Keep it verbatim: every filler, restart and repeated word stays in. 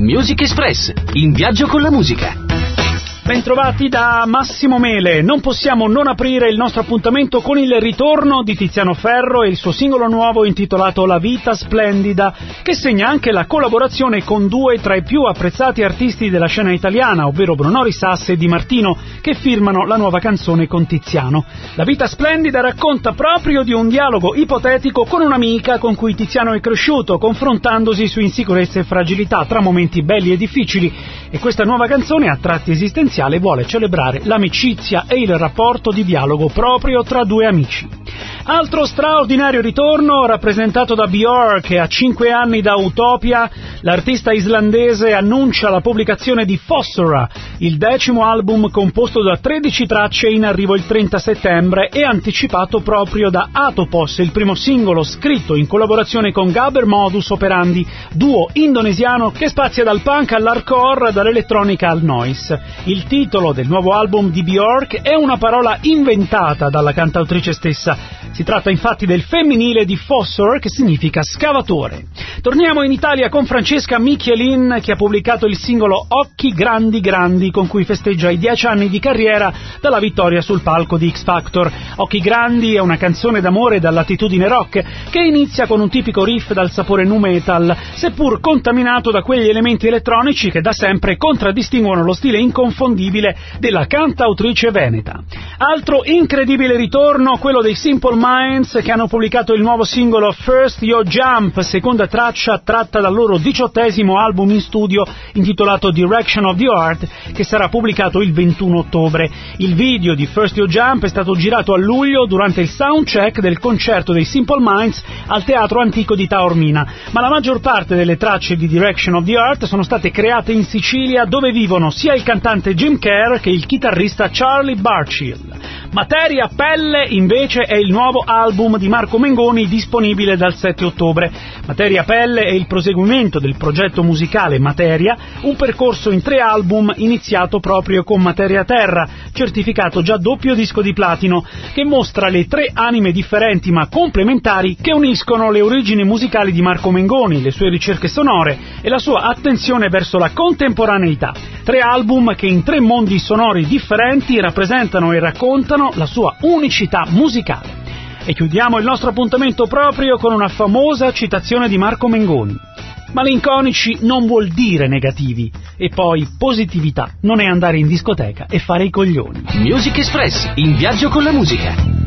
Music Express, in viaggio con la musica. Bentrovati da Massimo Mele. Non possiamo non aprire il nostro appuntamento con il ritorno di Tiziano Ferro e il suo singolo nuovo intitolato La vita splendida, che segna anche la collaborazione con due tra i più apprezzati artisti della scena italiana, ovvero Bruno Risas e Di Martino, che firmano la nuova canzone con Tiziano. La vita splendida racconta proprio di un dialogo ipotetico con un'amica con cui Tiziano è cresciuto, confrontandosi su insicurezze e fragilità tra momenti belli e difficili, e questa nuova canzone, a tratti esistenziali, vuole celebrare l'amicizia e il rapporto di dialogo proprio tra due amici. Altro straordinario ritorno rappresentato da Björk, che a cinque anni da Utopia l'artista islandese annuncia la pubblicazione di Fossora, il decimo album composto da tredici tracce in arrivo il trenta settembre e anticipato proprio da Atopos, il primo singolo scritto in collaborazione con Gabber Modus Operandi, duo indonesiano che spazia dal punk all'hardcore, dall'elettronica al noise. Il titolo del nuovo album di Björk è una parola inventata dalla cantautrice stessa. Si tratta infatti del femminile di Fossor, che significa scavatore. Torniamo in Italia con Francesca Michelin, che ha pubblicato il singolo Occhi grandi grandi, con cui festeggia i dieci anni di carriera dalla vittoria sul palco di X Factor. Occhi grandi è una canzone d'amore dall'attitudine rock, che inizia con un tipico riff dal sapore nu metal, seppur contaminato da quegli elementi elettronici che da sempre contraddistinguono lo stile inconfondibile della cantautrice veneta. Altro incredibile ritorno, quello dei Simple Minds, che hanno pubblicato il nuovo singolo First Yo Jump, seconda traccia tratta dal loro diciottesimo album in studio intitolato Direction of the Art, che sarà pubblicato il ventuno ottobre. Il video di First Yo Jump è stato girato a luglio durante il soundcheck del concerto dei Simple Minds al Teatro Antico di Taormina, ma la maggior parte delle tracce di Direction of the Art sono state create in Sicilia, dove vivono sia il cantante Jim Kerr che il chitarrista Charlie Barchill. Materia Pelle invece è il nuovo album di Marco Mengoni, disponibile dal sette ottobre. Materia Pelle è il proseguimento del progetto musicale Materia, un percorso in tre album iniziato proprio con Materia Terra, certificato già doppio disco di platino, che mostra le tre anime differenti ma complementari che uniscono le origini musicali di Marco Mengoni, le sue ricerche sonore e la sua attenzione verso la contemporaneità. Tre album che in tre mondi sonori differenti rappresentano e raccontano la sua unicità musicale. E chiudiamo il nostro appuntamento proprio con una famosa citazione di Marco Mengoni: malinconici non vuol dire negativi, e poi positività non è andare in discoteca e fare i coglioni. Music Express, in viaggio con la musica.